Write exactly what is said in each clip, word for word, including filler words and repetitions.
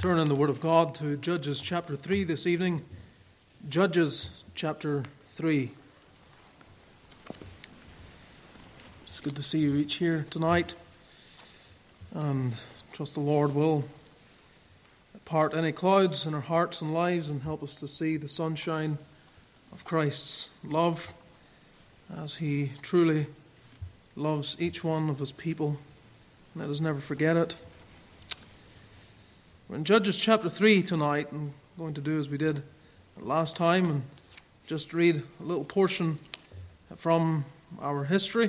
Turn in the Word of God to Judges chapter three this evening. Judges chapter three. It's good to see you each here tonight. And trust the Lord will part any clouds in our hearts and lives and help us to see the sunshine of Christ's love as He truly loves each one of His people. Let us never forget it. We're in Judges chapter three tonight, and I'm going to do as we did last time and just read a little portion from our history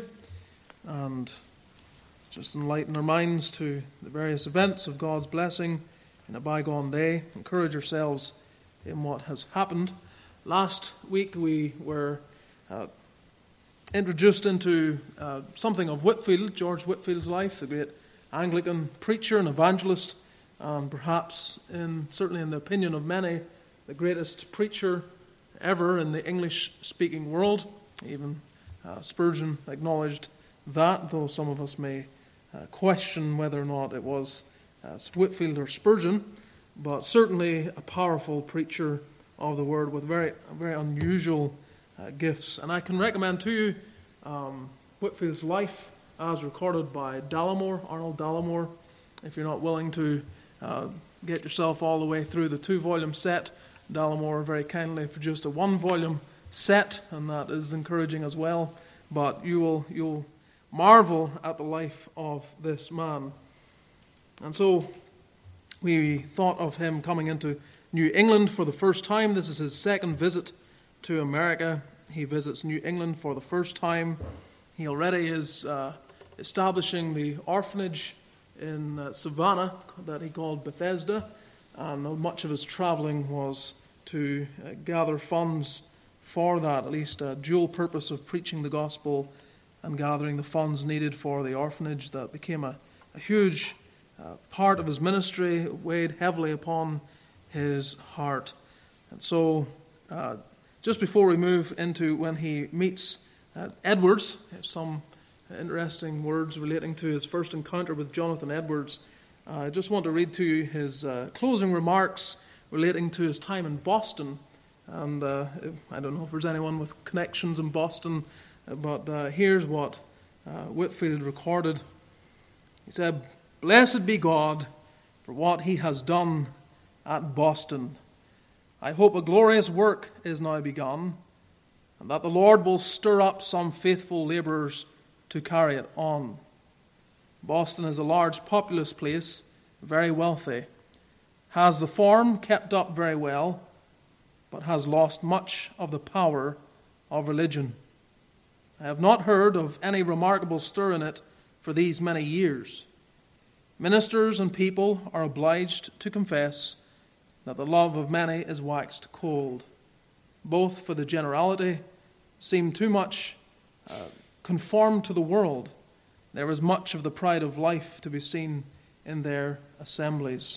and just enlighten our minds to the various events of God's blessing in a bygone day. Encourage ourselves in what has happened. Last week we were uh, introduced into uh, something of Whitefield, George Whitefield's life, the great Anglican preacher and evangelist, and perhaps, in certainly in the opinion of many, the greatest preacher ever in the English-speaking world. Even uh, Spurgeon acknowledged that, though some of us may uh, question whether or not it was uh, Whitefield or Spurgeon, but certainly a powerful preacher of the Word with very, very unusual uh, gifts. And I can recommend to you um, Whitefield's life as recorded by Dallimore, Arnold Dallimore, if you're not willing to Uh, get yourself all the way through the two-volume set. Dallimore very kindly produced a one-volume set, and that is encouraging as well. But you will you'll marvel at the life of this man. And so we thought of him coming into New England for the first time. This is his second visit to America. He visits New England for the first time. He already is uh, establishing the orphanage in uh, Savannah that he called Bethesda, and much of his traveling was to uh, gather funds for that, at least a dual purpose of preaching the gospel and gathering the funds needed for the orphanage. That became a, a huge uh, part of his ministry, weighed heavily upon his heart. And so uh, just before we move into when he meets uh, Edwards, some interesting words relating to his first encounter with Jonathan Edwards. Uh, I just want to read to you his uh, closing remarks relating to his time in Boston. And uh, I don't know if there's anyone with connections in Boston, but uh, here's what uh, Whitefield recorded. He said, "Blessed be God for what He has done at Boston. I hope a glorious work is now begun, and that the Lord will stir up some faithful laborers to carry it on. Boston is a large, populous place, very wealthy, has the form kept up very well, but has lost much of the power of religion. I have not heard of any remarkable stir in it for these many years. Ministers and people are obliged to confess that the love of many is waxed cold. Both for the generality seem too much uh, conformed to the world. There is much of the pride of life to be seen in their assemblies."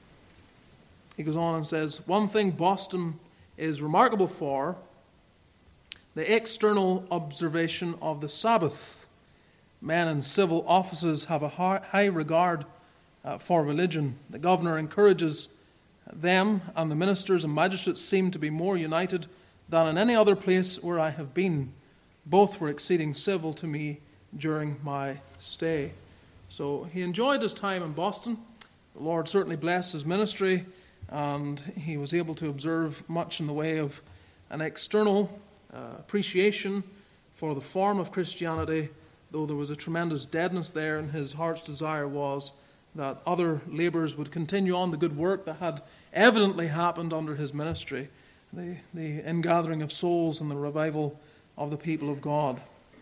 He goes on and says, "One thing Boston is remarkable for, the external observation of the Sabbath. Men in civil offices have a high regard uh, for religion. The governor encourages them, and the ministers and magistrates seem to be more united than in any other place where I have been. Both were exceeding civil to me during my stay." So he enjoyed his time in Boston. The Lord certainly blessed his ministry, and he was able to observe much in the way of an external uh, appreciation for the form of Christianity, though there was a tremendous deadness there, and his heart's desire was that other laborers would continue on the good work that had evidently happened under his ministry, the, the ingathering of souls and the revival of the people of God.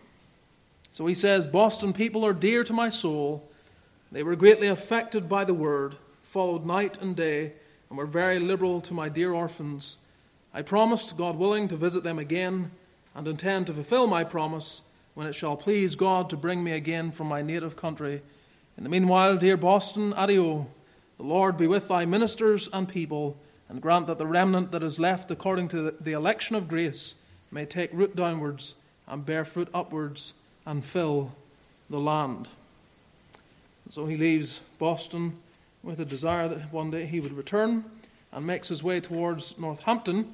So he says, "Boston people are dear to my soul. They were greatly affected by the word, followed night and day, and were very liberal to my dear orphans. I promised, God willing, to visit them again, and intend to fulfill my promise when it shall please God to bring me again from my native country. In the meanwhile, dear Boston, adieu. The Lord be with thy ministers and people, and grant that the remnant that is left according to the election of grace may take root downwards and bear fruit upwards and fill the land." So he leaves Boston with a desire that one day he would return, and makes his way towards Northampton,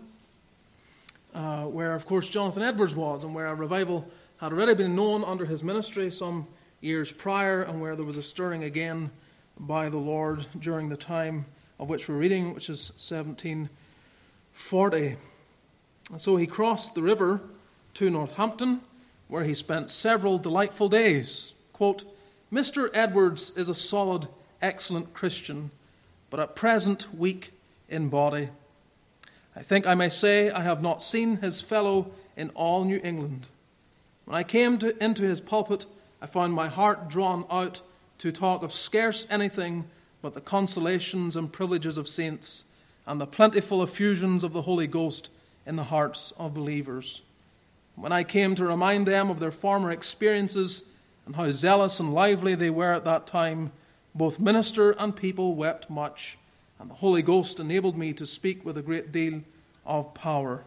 uh, where, of course, Jonathan Edwards was, and where a revival had already been known under his ministry some years prior, and where there was a stirring again by the Lord during the time of which we're reading, which is seventeen forty. And so he crossed the river to Northampton, where he spent several delightful days. Quote, "Mister Edwards is a solid, excellent Christian, but at present weak in body. I think I may say I have not seen his fellow in all New England. When I came to, into his pulpit, I found my heart drawn out to talk of scarce anything but the consolations and privileges of saints and the plentiful effusions of the Holy Ghost in the hearts of believers. When I came to remind them of their former experiences and how zealous and lively they were at that time, both minister and people wept much, and the Holy Ghost enabled me to speak with a great deal of power."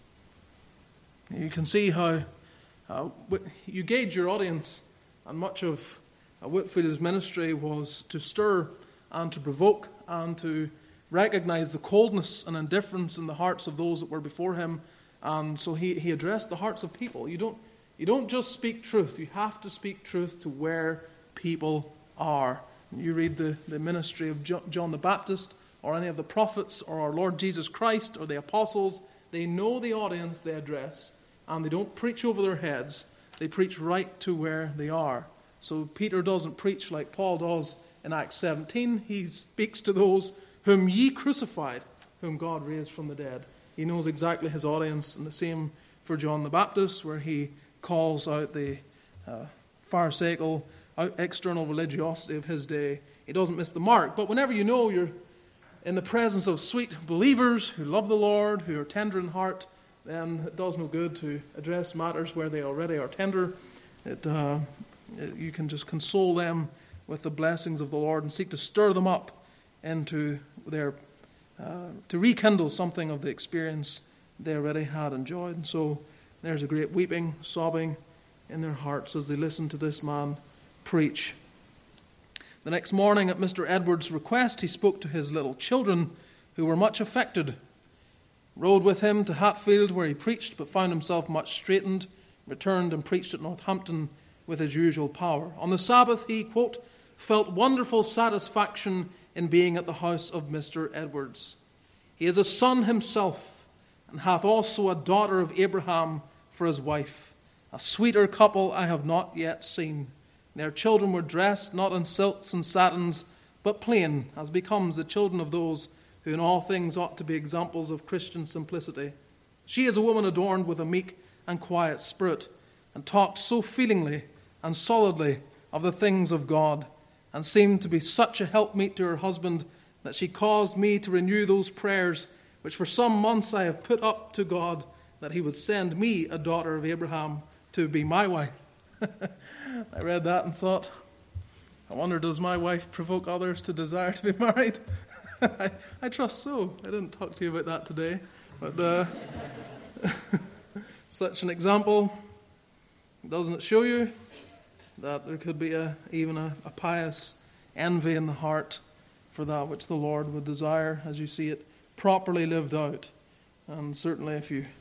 You can see how uh, you gauge your audience, and much of uh, Whitfield's ministry was to stir and to provoke and to recognize the coldness and indifference in the hearts of those that were before him. And so he, he addressed the hearts of people. You don't, you don't just speak truth. You have to speak truth to where people are. You read the, the ministry of John the Baptist or any of the prophets or our Lord Jesus Christ or the apostles. They know the audience they address, and they don't preach over their heads. They preach right to where they are. So Peter doesn't preach like Paul does in Acts seventeen. He speaks to those whom ye crucified, whom God raised from the dead. He knows exactly his audience, and the same for John the Baptist, where he calls out the uh, pharisaical external religiosity of his day. He doesn't miss the mark. But whenever you know you're in the presence of sweet believers who love the Lord, who are tender in heart, then it does no good to address matters where they already are tender. It, uh, it, you can just console them with the blessings of the Lord and seek to stir them up into their, uh, to rekindle something of the experience they already had enjoyed. And so there's a great weeping, sobbing in their hearts as they listen to this man preach. The next morning, at Mister Edwards' request, he spoke to his little children, who were much affected. Rode with him to Hatfield, where he preached, but found himself much straitened, returned and preached at Northampton with his usual power. On the Sabbath, he, quote, felt wonderful satisfaction in being at the house of Mister Edwards. He is a son himself, and hath also a daughter of Abraham for his wife. A sweeter couple I have not yet seen. Their children were dressed not in silks and satins, but plain, as becomes the children of those who in all things ought to be examples of Christian simplicity. She is a woman adorned with a meek and quiet spirit, and talked so feelingly and solidly of the things of God, and seemed to be such a helpmeet to her husband, that she caused me to renew those prayers which for some months I have put up to God, that he would send me a daughter of Abraham to be my wife. I read that and thought, I wonder, does my wife provoke others to desire to be married? I, I trust so. I didn't talk to you about that today. But uh, such an example, doesn't it show you that there could be a, even a, a pious envy in the heart for that which the Lord would desire as you see it properly lived out? And certainly if you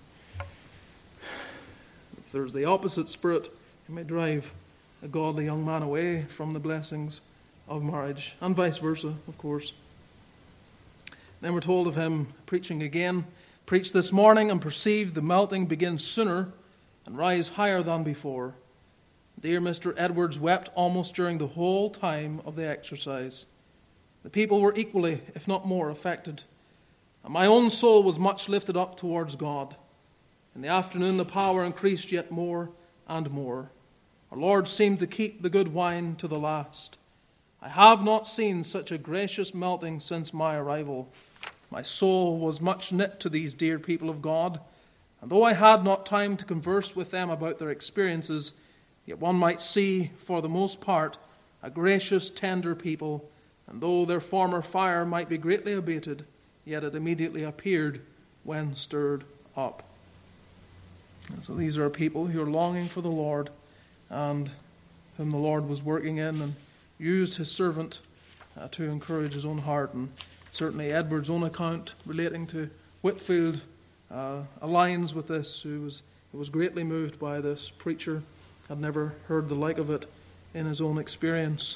if there's the opposite spirit, it may drive a godly young man away from the blessings of marriage, and vice versa, of course. Then we're told of him preaching again. Preach this morning and perceive the melting begins sooner and rise higher than before. Dear Mister Edwards wept almost during the whole time of the exercise. The people were equally, if not more, affected. And my own soul was much lifted up towards God. In the afternoon the power increased yet more and more. Our Lord seemed to keep the good wine to the last. I have not seen such a gracious melting since my arrival. My soul was much knit to these dear people of God, and though I had not time to converse with them about their experiences, yet one might see, for the most part, a gracious, tender people, and though their former fire might be greatly abated, yet it immediately appeared when stirred up. And so these are people who are longing for the Lord, and whom the Lord was working in and used his servant uh, to encourage his own heart. And certainly Edward's own account relating to Whitefield uh, aligns with this, who was, who was greatly moved by this preacher, had never heard the like of it in his own experience.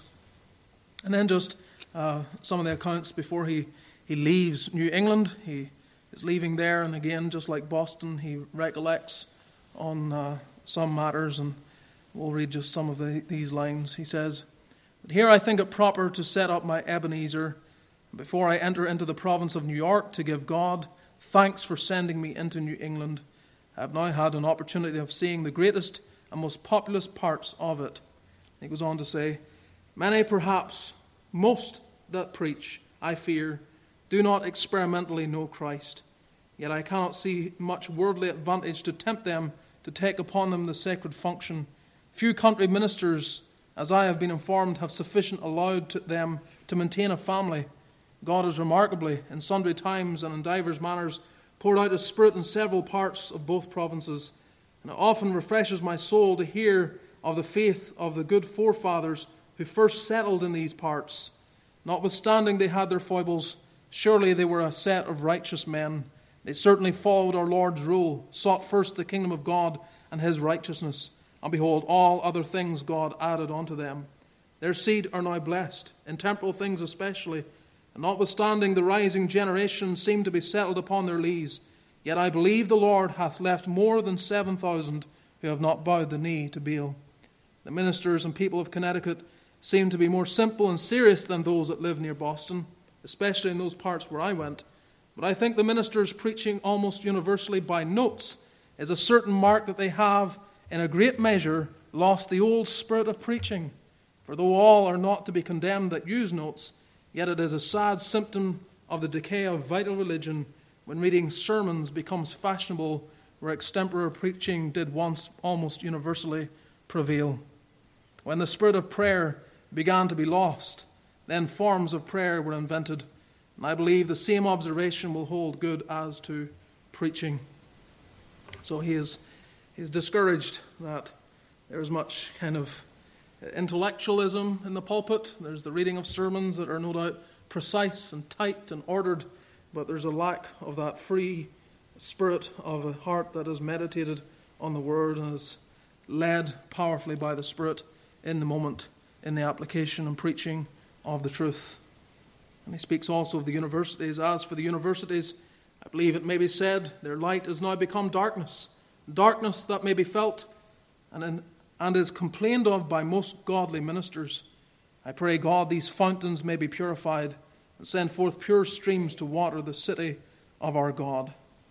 And then just uh, some of the accounts before he, he leaves New England. He is leaving there, and again, just like Boston, he recollects on uh, some matters, and we'll read just some of the, these lines. He says, "But here I think it proper to set up my Ebenezer, before I enter into the province of New York, to give God thanks for sending me into New England. I have now had an opportunity of seeing the greatest and most populous parts of it." He goes on to say, "Many, perhaps most that preach, I fear, do not experimentally know Christ. Yet I cannot see much worldly advantage to tempt them to take upon them the sacred function. Few country ministers, as I have been informed, have sufficient allowed to them to maintain a family. God has remarkably, in sundry times and in divers manners, poured out his Spirit in several parts of both provinces, and it often refreshes my soul to hear of the faith of the good forefathers who first settled in these parts. Notwithstanding they had their foibles, surely they were a set of righteous men. They certainly followed our Lord's rule, sought first the kingdom of God and his righteousness, and behold, all other things God added unto them. Their seed are now blessed, in temporal things especially, and notwithstanding the rising generation seem to be settled upon their lees, yet I believe the Lord hath left more than seven thousand who have not bowed the knee to Baal. The ministers and people of Connecticut seem to be more simple and serious than those that live near Boston, especially in those parts where I went. But I think the ministers preaching almost universally by notes is a certain mark that they have, in a great measure, lost the old spirit of preaching. For though all are not to be condemned that use notes, yet it is a sad symptom of the decay of vital religion when reading sermons becomes fashionable, where extempore preaching did once almost universally prevail. When the spirit of prayer began to be lost, then forms of prayer were invented, and I believe the same observation will hold good as to preaching. So he is, he is discouraged that there is much kind of intellectualism in the pulpit. There's the reading of sermons that are no doubt precise and tight and ordered, but there's a lack of that free spirit of a heart that is meditated on the Word and is led powerfully by the Spirit in the moment in the application and preaching of the truth. And he speaks also of the universities. As for the universities, I believe it may be said, their light has now become darkness, darkness that may be felt and, in, and is complained of by most godly ministers. I pray God these fountains may be purified and send forth pure streams to water the city of our God.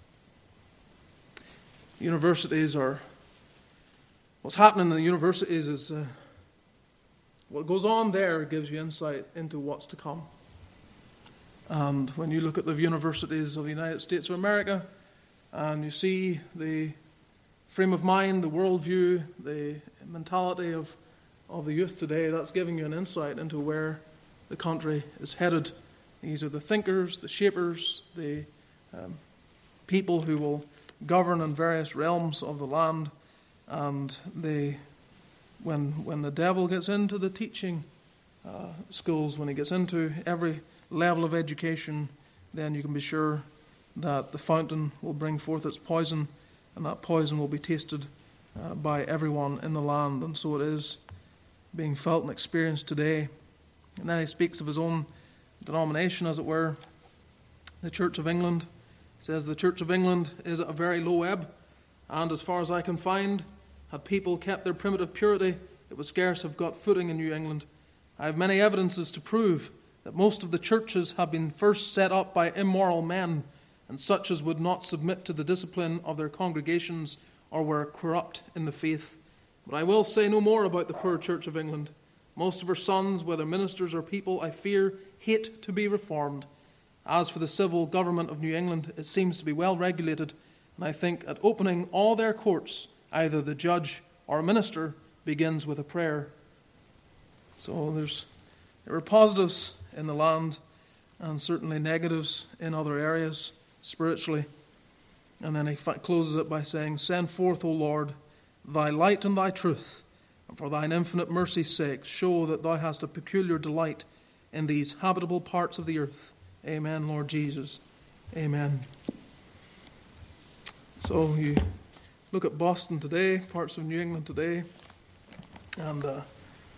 Universities are, what's happening in the universities is, uh, what goes on there gives you insight into what's to come. And when you look at the universities of the United States of America, and you see the frame of mind, the worldview, the mentality of, of the youth today, that's giving you an insight into where the country is headed. These are the thinkers, the shapers, the um, people who will govern in various realms of the land. And they, when when the devil gets into the teaching uh, schools, when he gets into every level of education, then you can be sure that the fountain will bring forth its poison, and that poison will be tasted uh, by everyone in the land. And so it is being felt and experienced today. And then he speaks of his own denomination, as it were, the Church of England. He says, the Church of England is at a very low ebb, and as far as I can find, had people kept their primitive purity, it would scarce have got footing in New England. I have many evidences to prove that most of the churches have been first set up by immoral men, and such as would not submit to the discipline of their congregations or were corrupt in the faith. But I will say no more about the poor Church of England. Most of her sons, whether ministers or people, I fear, hate to be reformed. As for the civil government of New England, it seems to be well regulated, and I think at opening all their courts, either the judge or minister begins with a prayer. So there's there are positives in the land, and certainly negatives in other areas spiritually. And then he closes it by saying, send forth, O Lord, thy light and thy truth, and for thine infinite mercy's sake show that thou hast a peculiar delight in these habitable parts of the earth. Amen, Lord Jesus. Amen. So you look at Boston today, parts of New England today, and uh,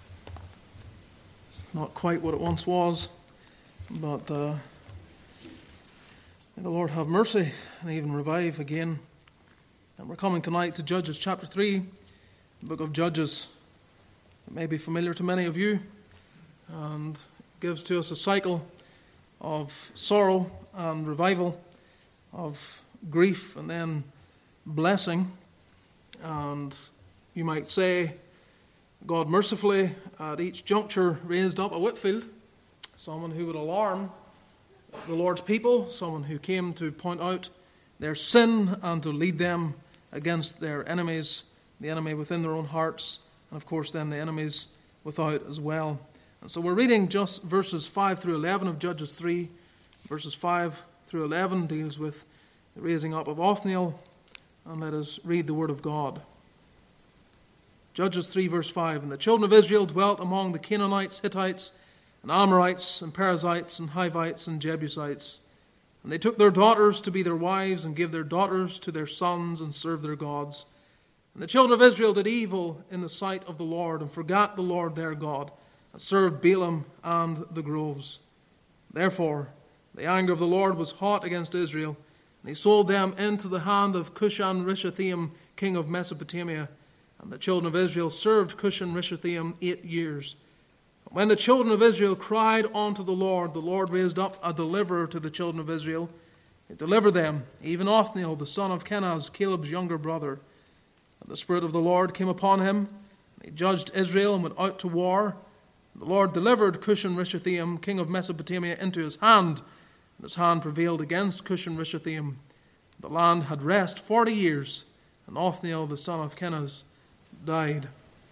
it's not quite what it once was, but uh, may the Lord have mercy and even revive again. And we're coming tonight to Judges chapter three, the book of Judges. It may be familiar to many of you, and gives to us a cycle of sorrow and revival, of grief and then blessing. And you might say, God mercifully at each juncture raised up a Whitefield, someone who would alarm the Lord's people, someone who came to point out their sin and to lead them against their enemies, the enemy within their own hearts, and of course then the enemies without as well. And so we're reading just verses five through eleven of Judges three. Verses five through eleven deals with the raising up of Othniel. And let us read the word of God. Judges three verse five. And the children of Israel dwelt among the Canaanites, Hittites, and Amorites, and Perizzites, and Hivites, and Jebusites. And they took their daughters to be their wives, and gave their daughters to their sons, and served their gods. And the children of Israel did evil in the sight of the Lord, and forgot the Lord their God, and served Balaam and the groves. Therefore the anger of the Lord was hot against Israel, and he sold them into the hand of Cushan-Rishathaim, king of Mesopotamia. And the children of Israel served Cushan-Rishathaim eight years. But when the children of Israel cried unto the Lord, the Lord raised up a deliverer to the children of Israel. He delivered them, even Othniel, the son of Kenaz, Caleb's younger brother. And the Spirit of the Lord came upon him, and he judged Israel and went out to war. And the Lord delivered Cushan-Rishathaim, king of Mesopotamia, into his hand, and his hand prevailed against Cushan-Rishathaim. The land had rest forty years, and Othniel, the son of Kenaz, died.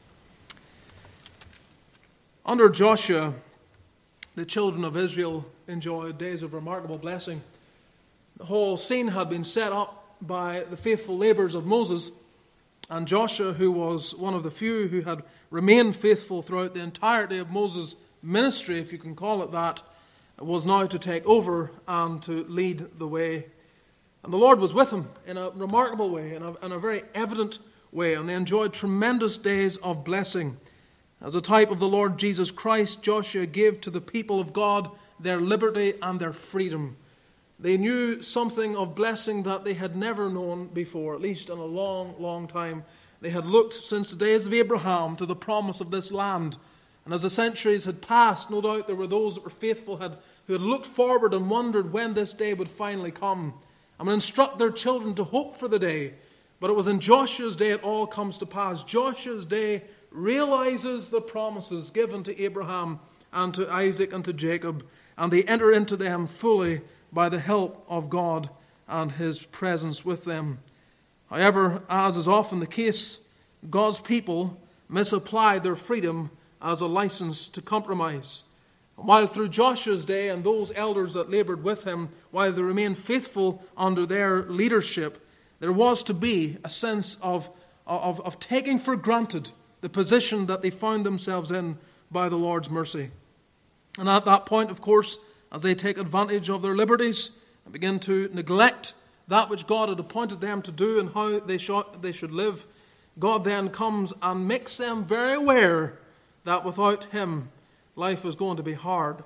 Under Joshua, the children of Israel enjoyed days of remarkable blessing. The whole scene had been set up by the faithful labors of Moses, and Joshua, who was one of the few who had remained faithful throughout the entirety of Moses' ministry, if you can call it that, was now to take over and to lead the way. And the Lord was with him in a remarkable way, in a, in a very evident way, and they enjoyed tremendous days of blessing. As a type of the Lord Jesus Christ, Joshua gave to the people of God their liberty and their freedom. They knew something of blessing that they had never known before, at least in a long, long time. They had looked since the days of Abraham to the promise of this land. And as the centuries had passed, no doubt there were those that were faithful had, who had looked forward and wondered when this day would finally come, and would instruct their children to hope for the day. But it was in Joshua's day it all comes to pass. Joshua's day realizes the promises given to Abraham and to Isaac and to Jacob, and they enter into them fully by the help of God and his presence with them. However, as is often the case, God's people misapplied their freedom as a license to compromise. And while through Joshua's day and those elders that labored with him, while they remained faithful under their leadership, there was to be a sense of, of, of taking for granted the position that they found themselves in by the Lord's mercy. And at that point, of course, as they take advantage of their liberties and begin to neglect that which God had appointed them to do and how they should, they should live, God then comes and makes them very aware that without him, life is going to be hard.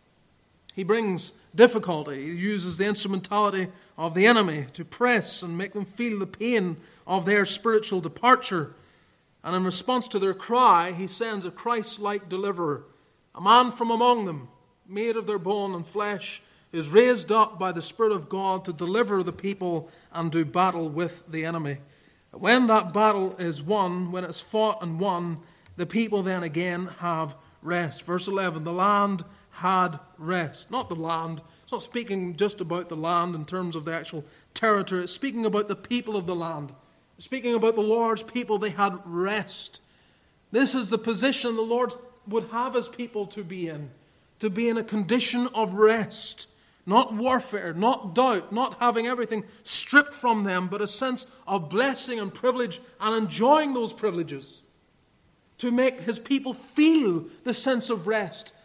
He brings difficulty. He uses the instrumentality of the enemy to press and make them feel the pain of their spiritual departure. And in response to their cry, he sends a Christ-like deliverer, a man from among them, made of their bone and flesh, is raised up by the Spirit of God to deliver the people and do battle with the enemy. When that battle is won, when it's fought and won, the people then again have rest. Verse eleven, the land had rest. Not the land. It's not speaking just about the land in terms of the actual territory. It's speaking about the people of the land. It's speaking about the Lord's people. They had rest. This is the position the Lord would have his people to be in. To be in a condition of rest. Not warfare, not doubt, not having everything stripped from them, but a sense of blessing and privilege and enjoying those privileges. To make his people feel the sense of rest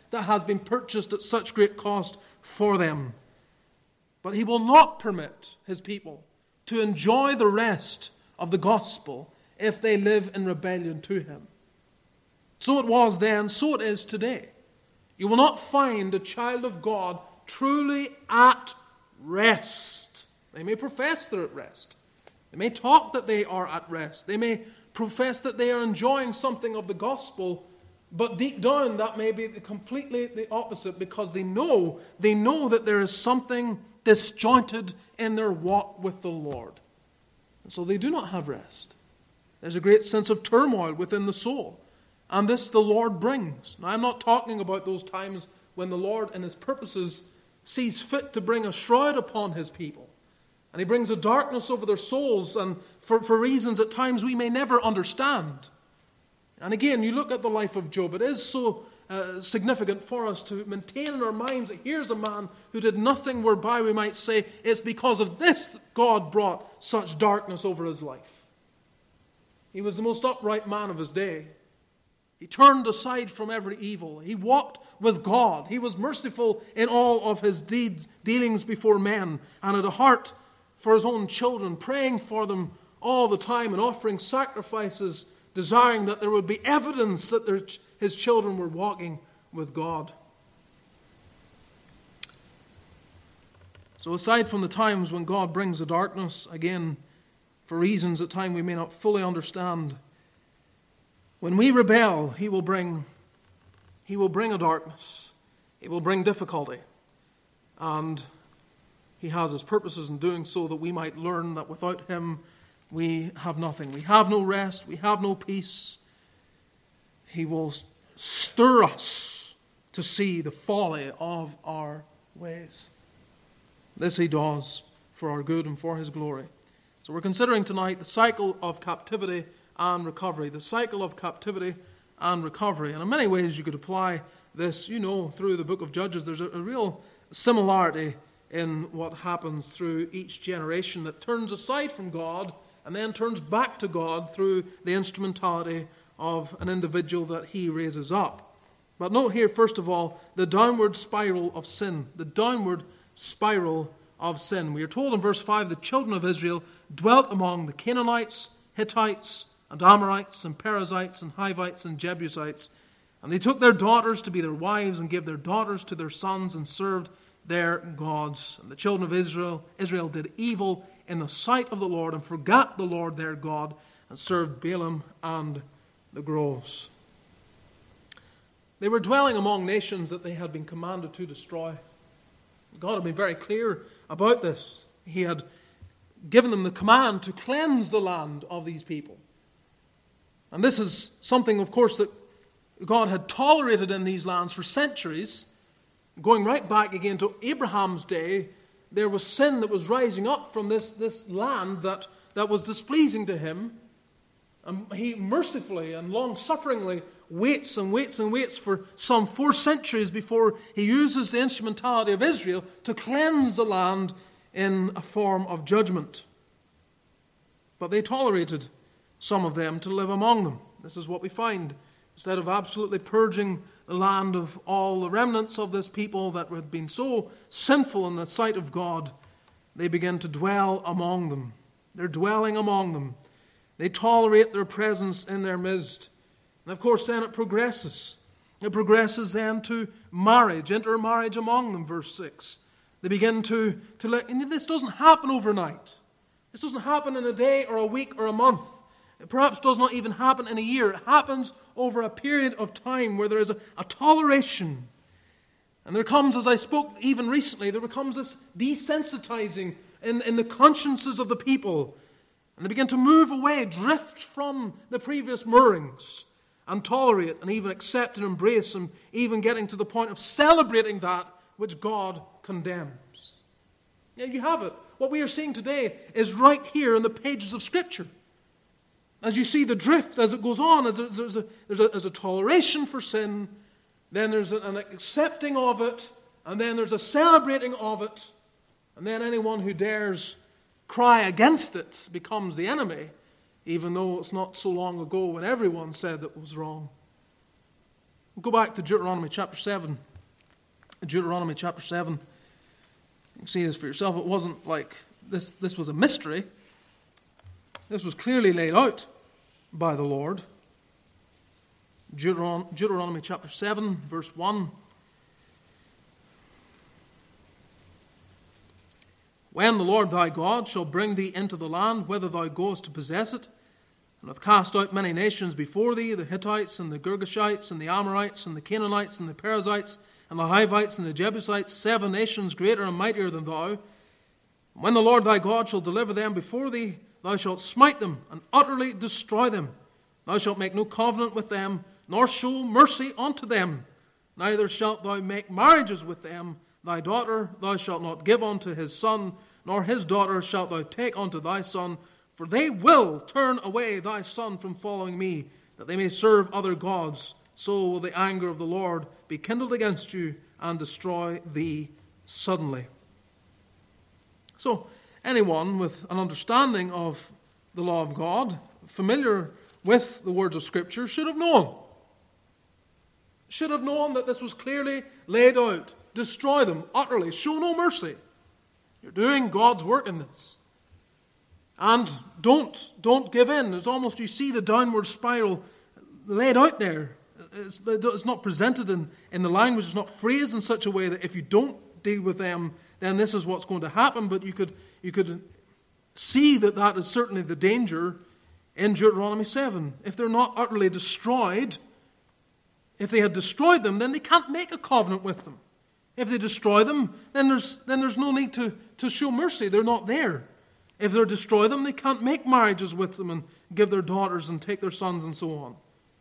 that has been purchased at such great cost for them. But he will not permit his people to enjoy the rest of the gospel if they live in rebellion to him. So it was then, so it is today. You will not find a child of God truly at rest. They may profess they're at rest. They may talk that they are at rest. They may profess that they are enjoying something of the gospel, but deep down that may be completely the opposite, because they know, they know that there is something disjointed in their walk with the Lord. And so they do not have rest. There's a great sense of turmoil within the soul. And this the Lord brings. Now, I'm not talking about those times when the Lord in his purposes sees fit to bring a shroud upon his people. And he brings a darkness over their souls, and for, for reasons at times we may never understand. And again, you look at the life of Job. It is so uh, significant for us to maintain in our minds that here's a man who did nothing whereby we might say it's because of this that God brought such darkness over his life. He was the most upright man of his day. He turned aside from every evil. He walked with God. He was merciful in all of his deeds, dealings before men, and had a heart for his own children, praying for them all the time and offering sacrifices, desiring that there would be evidence that their, his children were walking with God. So aside from the times when God brings the darkness, again, for reasons at times we may not fully understand, when we rebel, he will bring, he will bring a darkness. He will bring difficulty. And he has his purposes in doing so that we might learn that without him we have nothing. We have no rest. We have no peace. He will stir us to see the folly of our ways. This he does for our good and for his glory. So we're considering tonight the cycle of captivity and recovery. The cycle of captivity and recovery. And in many ways you could apply this, you know, through the book of Judges. There's a, a real similarity in what happens through each generation that turns aside from God and then turns back to God through the instrumentality of an individual that he raises up. But note here, first of all, the downward spiral of sin. The downward spiral of sin. We are told in verse five, the children of Israel dwelt among the Canaanites, Hittites, and Amorites, and Perizzites, and Hivites, and Jebusites. And they took their daughters to be their wives, and gave their daughters to their sons, and served their gods. And the children of Israel, Israel did evil in the sight of the Lord, and forgot the Lord their God, and served Balaam and the groves. They were dwelling among nations that they had been commanded to destroy. God had been very clear about this. He had given them the command to cleanse the land of these people. And this is something, of course, that God had tolerated in these lands for centuries. Going right back again to Abraham's day, there was sin that was rising up from this, this land that, that was displeasing to him. And he mercifully and long-sufferingly waits and waits and waits for some four centuries before he uses the instrumentality of Israel to cleanse the land in a form of judgment. But they tolerated some of them to live among them. This is what we find. Instead of absolutely purging the land of all the remnants of this people that had been so sinful in the sight of God, they begin to dwell among them. They're dwelling among them. They tolerate their presence in their midst. And of course then it progresses. It progresses then to marriage, intermarriage among them, verse six. They begin to, to let, and this doesn't happen overnight. This doesn't happen in a day or a week or a month. It perhaps does not even happen in a year. It happens over a period of time where there is a, a toleration. And there comes, as I spoke even recently, there becomes this desensitizing in, in the consciences of the people. And they begin to move away, drift from the previous moorings, and tolerate and even accept and embrace, and even getting to the point of celebrating that which God condemns. Yeah, you have it. What we are seeing today is right here in the pages of Scripture. As you see the drift as it goes on, as there's a, there's a, there's a toleration for sin, then there's an accepting of it, and then there's a celebrating of it, and then anyone who dares cry against it becomes the enemy, even though it's not so long ago when everyone said that it was wrong. Go back to Deuteronomy chapter seven. Deuteronomy chapter seven. You can see this for yourself. It wasn't like this, this was a mystery. This was clearly laid out by the Lord. Deuteron- Deuteronomy chapter seven, verse one. When the Lord thy God shall bring thee into the land, whither thou goest to possess it, and hath cast out many nations before thee, the Hittites, and the Girgashites, and the Amorites, and the Canaanites, and the Perizzites, and the Hivites, and the Jebusites, seven nations greater and mightier than thou. When the Lord thy God shall deliver them before thee, thou shalt smite them, and utterly destroy them. Thou shalt make no covenant with them, nor show mercy unto them. Neither shalt thou make marriages with them. Thy daughter thou shalt not give unto his son, nor his daughter shalt thou take unto thy son, for they will turn away thy son from following me, that they may serve other gods. So will the anger of the Lord be kindled against you, and destroy thee suddenly. So, anyone with an understanding of the law of God, familiar with the words of Scripture, should have known. Should have known that this was clearly laid out. Destroy them utterly. Show no mercy. You're doing God's work in this. And don't, don't give in. It's almost, you see the downward spiral laid out there. It's, it's not presented in, in the language. It's not phrased in such a way that if you don't deal with them, then this is what's going to happen. But you could, you could see that that is certainly the danger in Deuteronomy seven. If they're not utterly destroyed, if they had destroyed them, then they can't make a covenant with them. If they destroy them, then there's, then there's no need to, to show mercy. They're not there. If they destroy them, they can't make marriages with them and give their daughters and take their sons and so on.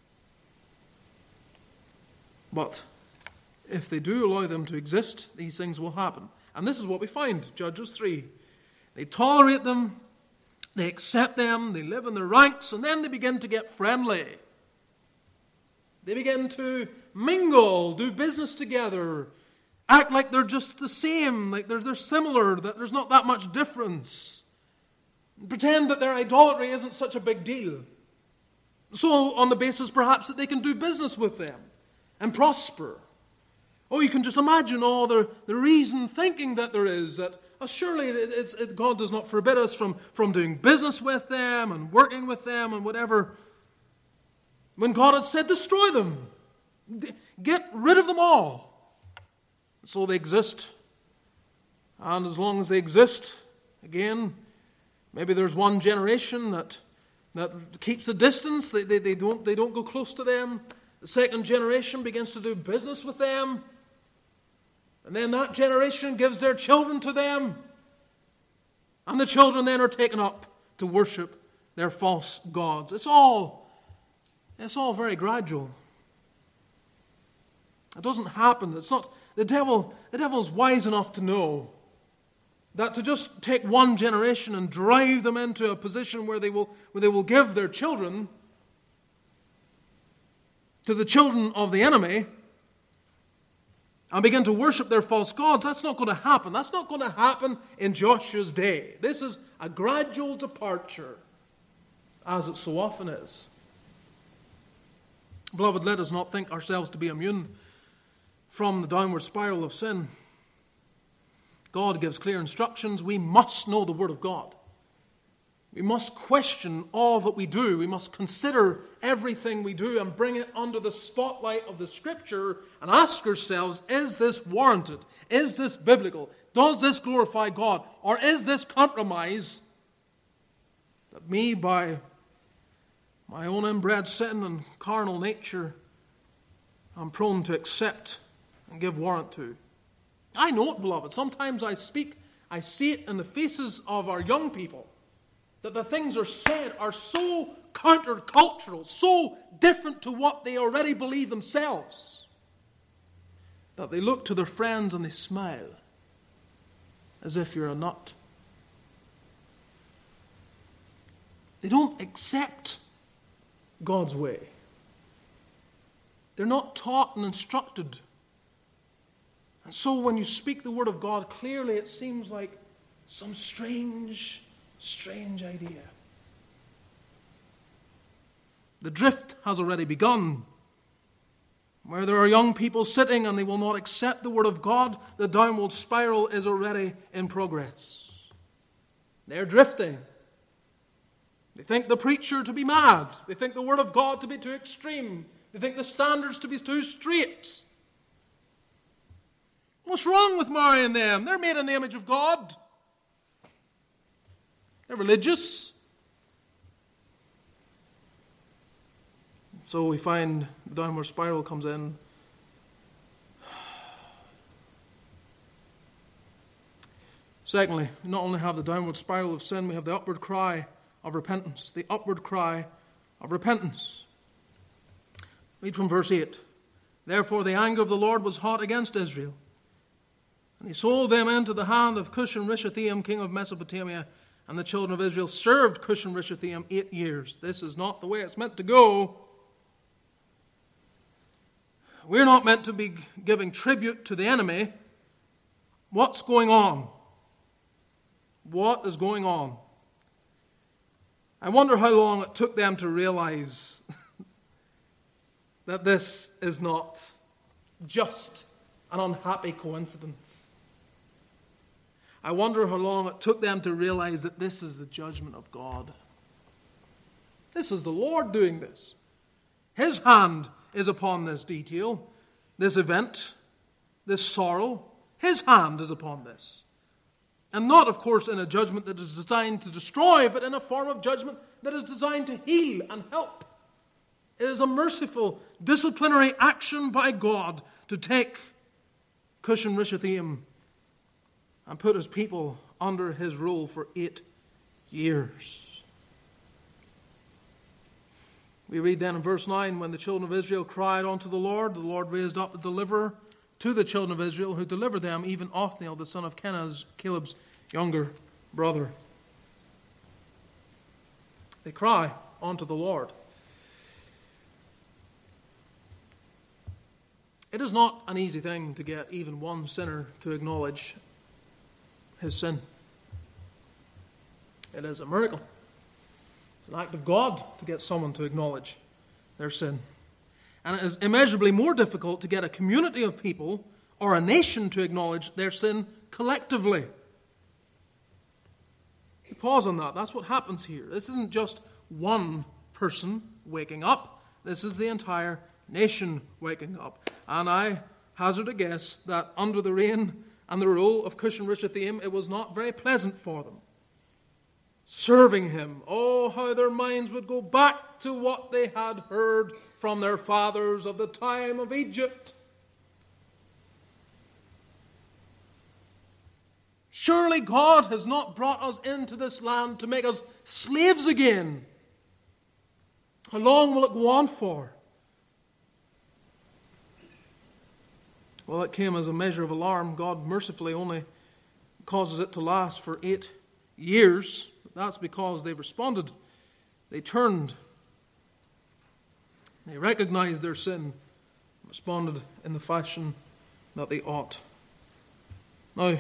But if they do allow them to exist, these things will happen. And this is what we find, Judges three. They tolerate them, they accept them, they live in their ranks, and then they begin to get friendly. They begin to mingle, do business together, act like they're just the same, like they're, they're similar, that there's not that much difference. Pretend that their idolatry isn't such a big deal. So, on the basis perhaps that they can do business with them and prosper. Oh, you can just imagine all the, the reason thinking that there is, that oh, surely it's, it, God does not forbid us from, from doing business with them and working with them and whatever. When God had said, destroy them. Get rid of them all. So they exist. And as long as they exist, again, maybe there's one generation that, that keeps a distance. They, they, they, don't, they don't go close to them. The second generation begins to do business with them. And then that generation gives their children to them. And the children then are taken up to worship their false gods. It's all, it's all very gradual. It doesn't happen. It's not the devil. The devil's wise enough to know that to just take one generation and drive them into a position where they will, where they will give their children to the children of the enemy and begin to worship their false gods, that's not going to happen. That's not going to happen in Joshua's day. This is a gradual departure, as it so often is. Beloved, let us not think ourselves to be immune from the downward spiral of sin. God gives clear instructions. We must know the Word of God. We must question all that we do. We must consider everything we do and bring it under the spotlight of the Scripture and ask ourselves, is this warranted? Is this biblical? Does this glorify God? Or is this compromise that me, by my own inbred sin and carnal nature, I'm prone to accept and give warrant to? I know it, beloved. Sometimes I speak, I see it in the faces of our young people, that the things are said are so countercultural, so different to what they already believe themselves, that they look to their friends and they smile as if you're a nut. They don't accept God's way. They're not taught and instructed. And so when you speak the Word of God clearly, it seems like some strange Strange idea. The drift has already begun. Where there are young people sitting and they will not accept the word of God, the downward spiral is already in progress. They're drifting. They think the preacher to be mad. They think the word of God to be too extreme. They think the standards to be too straight. What's wrong with marrying them? They're made in the image of God. They're religious. So we find the downward spiral comes in. Secondly, we not only have the downward spiral of sin, we have the upward cry of repentance. The upward cry of repentance. Read from verse eight. Therefore the anger of the Lord was hot against Israel, and he sold them into the hand of Cushan-Rishathaim, king of Mesopotamia, and the children of Israel served Cushan-Rishathaim eight years. This is not the way it's meant to go. We're not meant to be giving tribute to the enemy. What's going on? What is going on? I wonder how long it took them to realize that this is not just an unhappy coincidence. I wonder how long it took them to realize that this is the judgment of God. This is the Lord doing this. His hand is upon this detail, this event, this sorrow. His hand is upon this. And not, of course, in a judgment that is designed to destroy, but in a form of judgment that is designed to heal and help. It is a merciful, disciplinary action by God to take Cushan-Rishathaim and put his people under his rule for eight years. We read then in verse nine, when the children of Israel cried unto the Lord, the Lord raised up a deliverer to the children of Israel, who delivered them, even Othniel, the son of Kenaz, Caleb's younger brother. They cry unto the Lord. It is not an easy thing to get even one sinner to acknowledge his sin. It is a miracle. It's an act of God to get someone to acknowledge their sin. And it is immeasurably more difficult to get a community of people or a nation to acknowledge their sin collectively. You pause on that. That's what happens here. This isn't just one person waking up. This is the entire nation waking up. And I hazard a guess that under the reign and the rule of Cushan-Rishathaim, it was not very pleasant for them. Serving him. Oh, how their minds would go back to what they had heard from their fathers of the time of Egypt. Surely God has not brought us into this land to make us slaves again. How long will it go on for? Well, it came as a measure of alarm. God mercifully only causes it to last for eight years. That's because they responded. They turned. They recognized their sin, responded in the fashion that they ought. Now,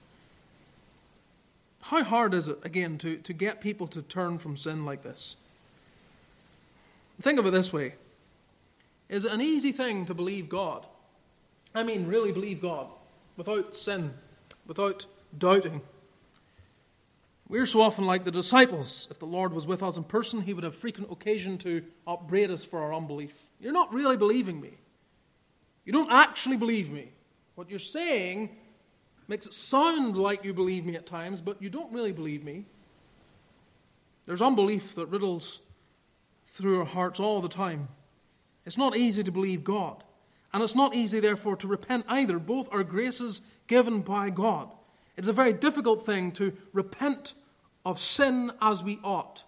how hard is it, again, to, to get people to turn from sin like this? Think of it this way. Is it an easy thing to believe God? I mean, really believe God, without sin, without doubting? We're so often like the disciples. If the Lord was with us in person, he would have frequent occasion to upbraid us for our unbelief. You're not really believing me. You don't actually believe me. What you're saying makes it sound like you believe me at times, but you don't really believe me. There's unbelief that riddles through our hearts all the time. It's not easy to believe God. And it's not easy, therefore, to repent either. Both are graces given by God. It's a very difficult thing to repent of sin as we ought.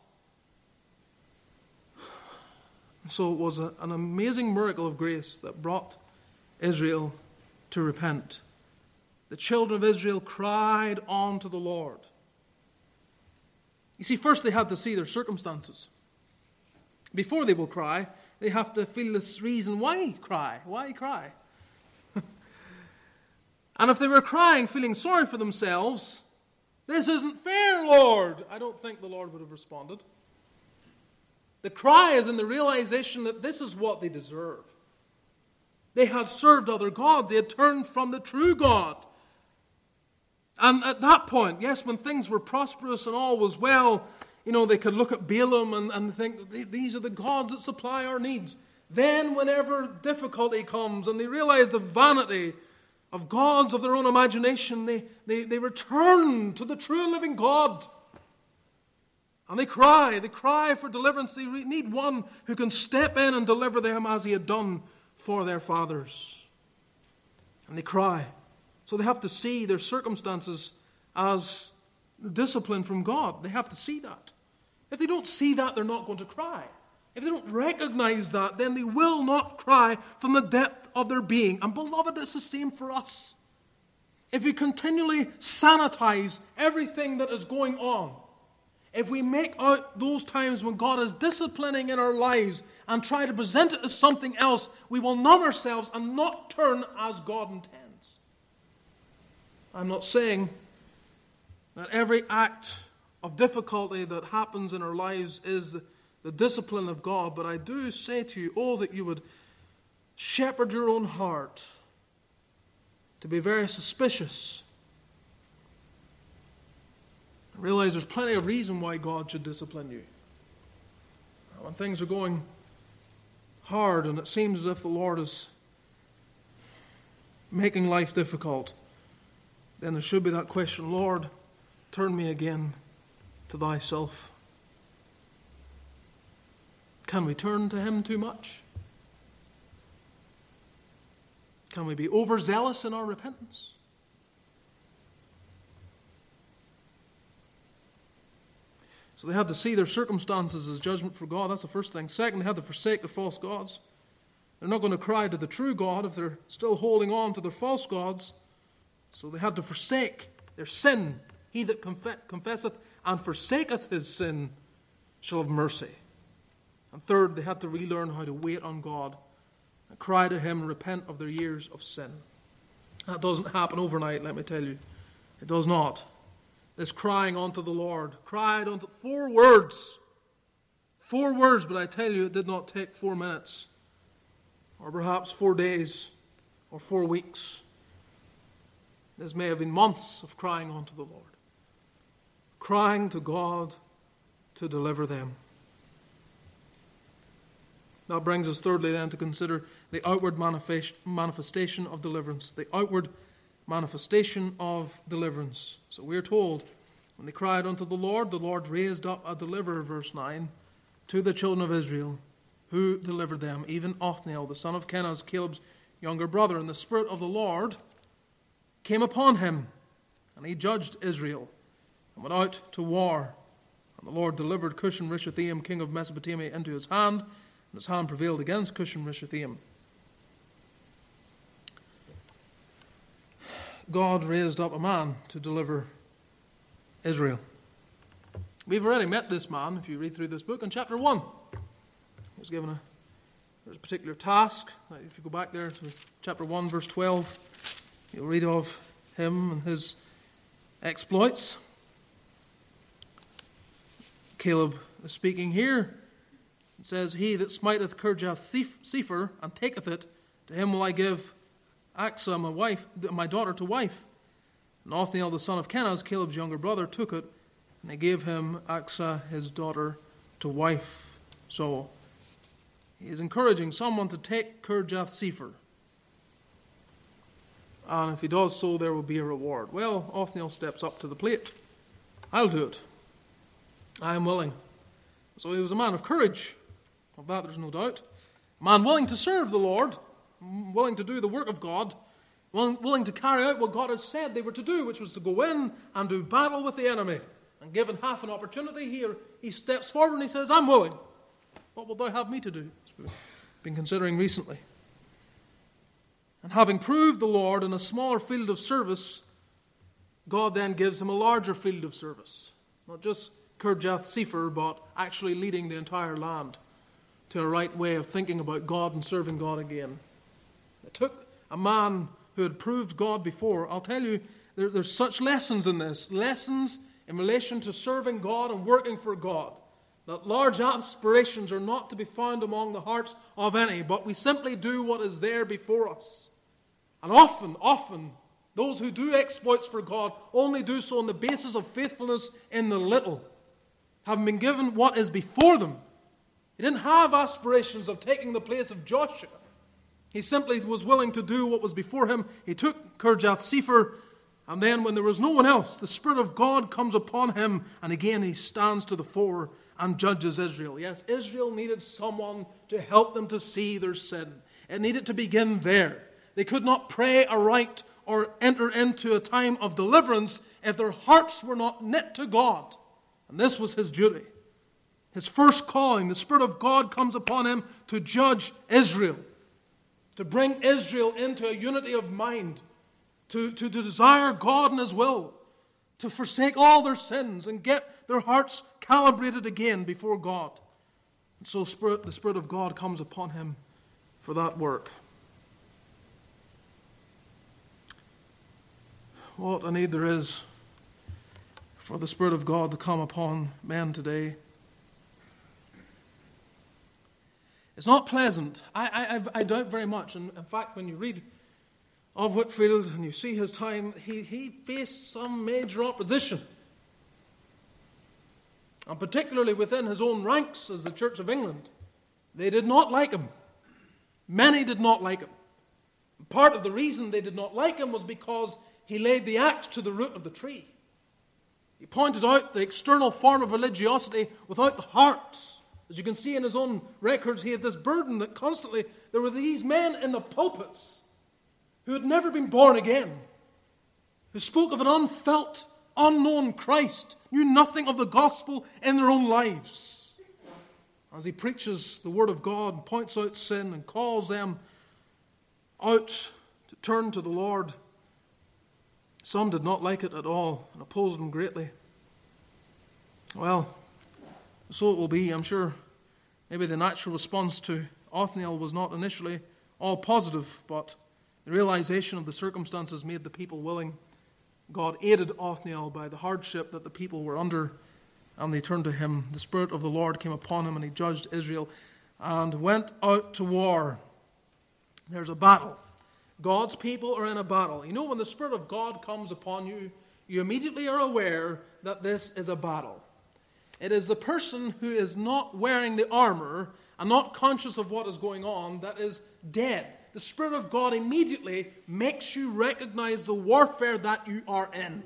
So it was a, an amazing miracle of grace that brought Israel to repent. The children of Israel cried unto the Lord. You see, first they had to see their circumstances. Before they will cry, they have to feel this reason why cry. Why cry? And if they were crying, feeling sorry for themselves, this isn't fair, Lord, I don't think the Lord would have responded. The cry is in the realization that this is what they deserve. They had served other gods. They had turned from the true God. And at that point, yes, when things were prosperous and all was well, you know, they could look at Balaam and, and think, these are the gods that supply our needs. Then whenever difficulty comes and they realize the vanity of gods of their own imagination, they, they, they return to the true living God. And they cry, they cry for deliverance. They need one who can step in and deliver them as he had done for their fathers. And they cry. So they have to see their circumstances as discipline from God. They have to see that. If they don't see that, they're not going to cry. If they don't recognize that, then they will not cry from the depth of their being. And beloved, it's the same for us. If we continually sanitize everything that is going on, if we make out those times when God is disciplining in our lives and try to present it as something else, we will numb ourselves and not turn as God intends. I'm not saying that every act of difficulty that happens in our lives is the discipline of God, but I do say to you, oh, that you would shepherd your own heart to be very suspicious. Realize there's plenty of reason why God should discipline you. When things are going hard and it seems as if the Lord is making life difficult, then there should be that question, Lord, turn me again to thyself. Can we turn to him too much? Can we be overzealous in our repentance? So they had to see their circumstances as judgment for God. That's the first thing. Second, they had to forsake the false gods. They're not going to cry to the true God if they're still holding on to their false gods. So they had to forsake their sin. He that conf- confesseth and forsaketh his sin shall have mercy. And third, they had to relearn how to wait on God and cry to him and repent of their years of sin. That doesn't happen overnight, let me tell you. It does not. This crying unto the Lord, cried unto four words. Four words, but I tell you, it did not take four minutes, or perhaps four days, or four weeks. This may have been months of crying unto the Lord, crying to God to deliver them. That brings us thirdly then to consider the outward manifestation of deliverance. The outward manifestation of deliverance. So we are told, when they cried unto the Lord, the Lord raised up a deliverer, verse nine, to the children of Israel, who delivered them, even Othniel, the son of Kenaz, Caleb's younger brother. And the Spirit of the Lord came upon him, and he judged Israel, and went out to war. And the Lord delivered Cushan-Rishathaim, king of Mesopotamia, into his hand, and his hand prevailed against Cushan-Rishathaim. God raised up a man to deliver Israel. We've already met this man, if you read through this book, in chapter one. He was given a, there's a particular task. If you go back there to chapter one, verse twelve, you'll read of him and his exploits. Caleb is speaking here. It says, he that smiteth Kirjath-Sepher and taketh it, to him will I give Achsah, my wife, my daughter, to wife. And Othniel, the son of Kenaz, Caleb's younger brother, took it, and they gave him Achsah, his daughter, to wife. So he is encouraging someone to take Kirjath-Sepher. And if he does so, there will be a reward. Well, Othniel steps up to the plate. I'll do it. I am willing. So he was a man of courage. Of that there's no doubt. A man willing to serve the Lord, willing to do the work of God, willing to carry out what God had said they were to do, which was to go in and do battle with the enemy. And given half an opportunity, he, he steps forward and he says, I'm willing. What wilt thou have me to do? As we've been considering recently. And having proved the Lord in a smaller field of service, God then gives him a larger field of service. Not just Kirjath-Sepher, but actually leading the entire land to a right way of thinking about God and serving God again. It took a man who had proved God before. I'll tell you, there, there's such lessons in this. Lessons in relation to serving God and working for God that large aspirations are not to be found among the hearts of any, but we simply do what is there before us. And often, often, those who do exploits for God only do so on the basis of faithfulness in the little, having been given what is before them. He didn't have aspirations of taking the place of Joshua. He simply was willing to do what was before him. He took Kirjath Sepher, and then when there was no one else, the Spirit of God comes upon him, and again he stands to the fore and judges Israel. Yes, Israel needed someone to help them to see their sin. It needed to begin there. They could not pray aright or enter into a time of deliverance if their hearts were not knit to God. And this was his duty. His first calling, the Spirit of God comes upon him to judge Israel, to bring Israel into a unity of mind, to, to, to desire God and His will, to forsake all their sins and get their hearts calibrated again before God. And so Spirit, the Spirit of God comes upon him for that work. What a need there is for the Spirit of God to come upon men today. It's not pleasant. I, I, I doubt very much. And in fact, when you read of Whitefield and you see his time, he, he faced some major opposition. And particularly within his own ranks as the Church of England. They did not like him. Many did not like him. Part of the reason they did not like him was because he laid the axe to the root of the tree. He pointed out the external form of religiosity without the heart. As you can see in his own records, he had this burden that constantly there were these men in the pulpits who had never been born again, who spoke of an unfelt, unknown Christ, knew nothing of the gospel in their own lives. As he preaches the word of God, points out sin and calls them out to turn to the Lord, some did not like it at all and opposed him greatly. Well, so it will be, I'm sure. Maybe the natural response to Othniel was not initially all positive, but the realization of the circumstances made the people willing. God aided Othniel by the hardship that the people were under, and they turned to him. The Spirit of the Lord came upon him, and he judged Israel and went out to war. There's a battle. God's people are in a battle. You know, when the Spirit of God comes upon you, you immediately are aware that this is a battle. It is the person who is not wearing the armor and not conscious of what is going on that is dead. The Spirit of God immediately makes you recognize the warfare that you are in.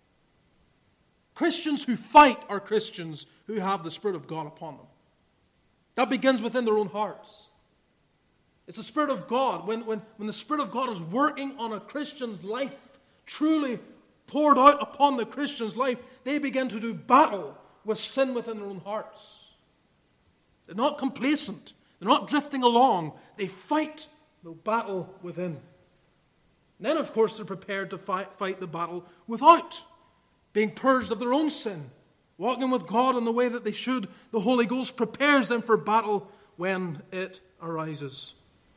Christians who fight are Christians who have the Spirit of God upon them. That begins within their own hearts. It's the Spirit of God. When, when, when the Spirit of God is working on a Christian's life, truly poured out upon the Christian's life, they begin to do battle with sin within their own hearts. They're not complacent. They're not drifting along. They fight the battle within. And then, of course, they're prepared to fight, fight the battle without, being purged of their own sin, walking with God in the way that they should. The Holy Ghost prepares them for battle when it arises.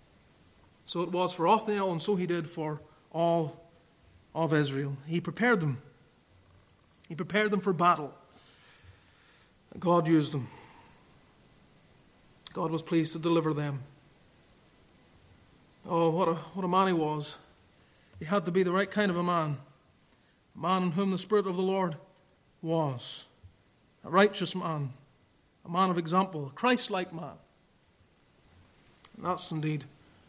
So it was for Othniel, and so he did for all of Israel. He prepared them. He prepared them for battle. God used them. God was pleased to deliver them. Oh, what a, what a man he was. He had to be the right kind of a man. A man in whom the Spirit of the Lord was. A righteous man. A man of example. A Christ-like man. And that's indeed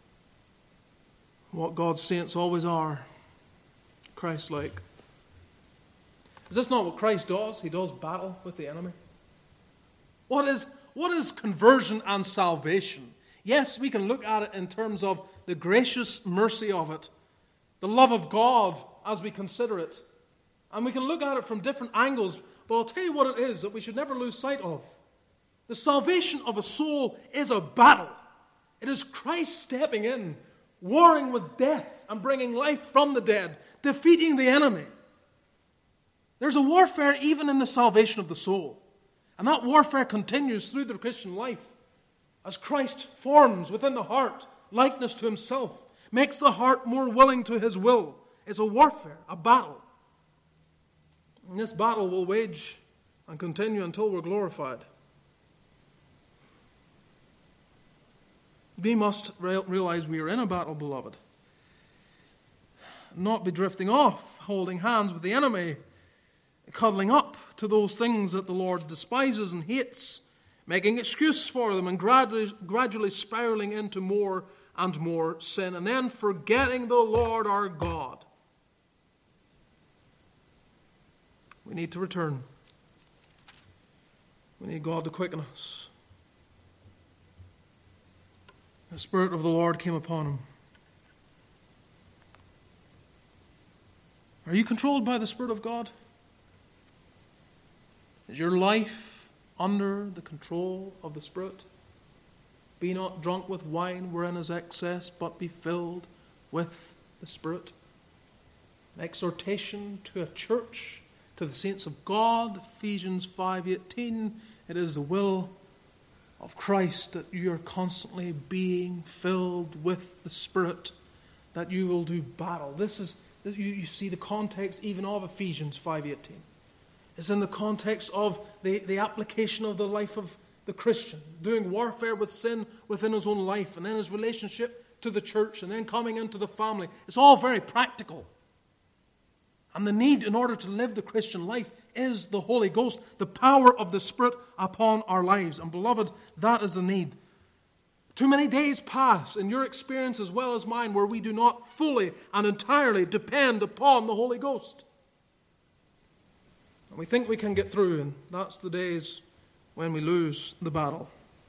what God's saints always are. Christ-like. Is this not what Christ does? He does battle with the enemy. What is, what is conversion and salvation? Yes, we can look at it in terms of the gracious mercy of it, the love of God as we consider it. And we can look at it from different angles, but I'll tell you what it is that we should never lose sight of. The salvation of a soul is a battle. It is Christ stepping in, warring with death and bringing life from the dead, defeating the enemy. There's a warfare even in the salvation of the soul. And that warfare continues through the Christian life as Christ forms within the heart likeness to himself, makes the heart more willing to his will. It's a warfare, a battle. And this battle will wage and continue until we're glorified. We must realize we are in a battle, beloved. Not be drifting off, holding hands with the enemy, cuddling up to those things that the Lord despises and hates, making excuse for them and gradually, gradually spiraling into more and more sin, and then forgetting the Lord our God. We need to return. We need God to quicken us. The Spirit of the Lord came upon him. Are you controlled by the Spirit of God? Is your life under the control of the Spirit? Be not drunk with wine wherein is excess, but be filled with the Spirit. An exhortation to a church, to the saints of God, Ephesians five eighteen. It is the will of Christ that you are constantly being filled with the Spirit, that you will do battle. This is, you, you see the context even of Ephesians five eighteen. It's in the context of the, the application of the life of the Christian, doing warfare with sin within his own life, and then his relationship to the church, and then coming into the family. It's all very practical. And the need in order to live the Christian life is the Holy Ghost, the power of the Spirit upon our lives. And beloved, that is the need. Too many days pass in your experience as well as mine where we do not fully and entirely depend upon the Holy Ghost. And we think we can get through, and that's the days when we lose the battle.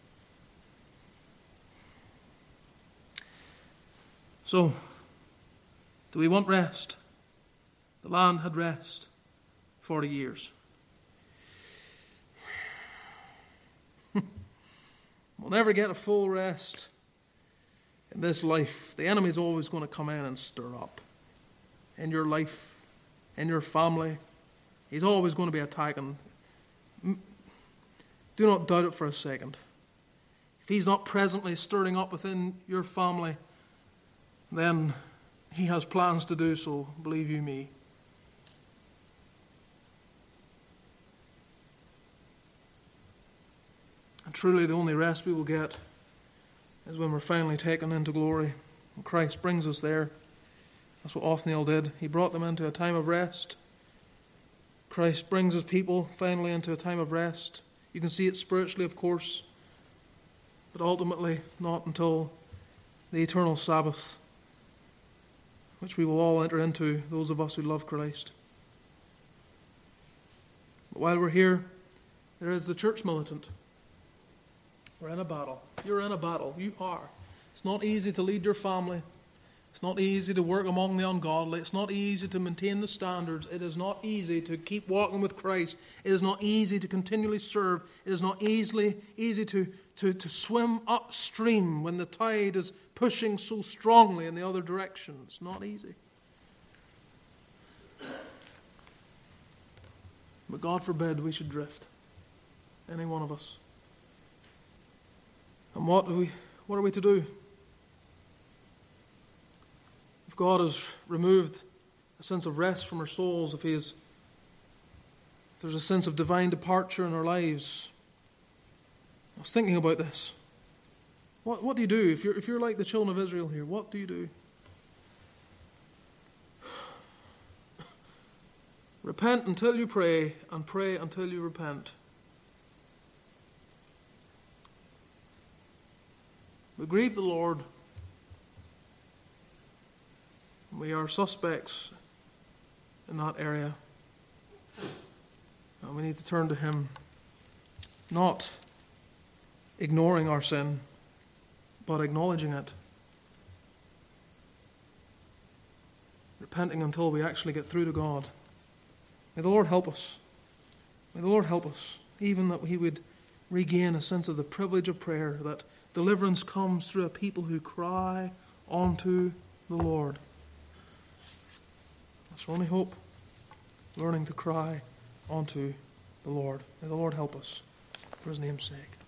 So, do we want rest? The land had rest forty years. We'll never get a full rest in this life. The enemy is always going to come in and stir up. In your life, in your family, he's always going to be attacking. Do not doubt it for a second. If he's not presently stirring up within your family, then he has plans to do so, believe you me. And truly the only rest we will get is when we're finally taken into glory. And Christ brings us there. That's what Othniel did. He brought them into a time of rest. Christ brings his people finally into a time of rest. You can see it spiritually, of course, but ultimately not until the eternal Sabbath, which we will all enter into, those of us who love Christ. But while we're here, there is the church militant. We're in a battle. You're in a battle. You are. It's not easy to lead your family. It's not easy to work among the ungodly. It's not easy to maintain the standards. It is not easy to keep walking with Christ. It is not easy to continually serve. It is not easily easy to, to, to swim upstream when the tide is pushing so strongly in the other direction. It's not easy. But God forbid we should drift. Any one of us. And what do we what are we to do? If God has removed a sense of rest from our souls, if He is, if there's a sense of divine departure in our lives, I was thinking about this. What what do you do if you're if you're like the children of Israel here? What do you do? Repent until you pray, and pray until you repent. We grieve the Lord. We are suspects in that area. And we need to turn to Him, not ignoring our sin, but acknowledging it. Repenting until we actually get through to God. May the Lord help us. May the Lord help us, even that we would regain a sense of the privilege of prayer, that deliverance comes through a people who cry unto the Lord. That's our only hope, learning to cry unto the Lord. May the Lord help us for His name's sake.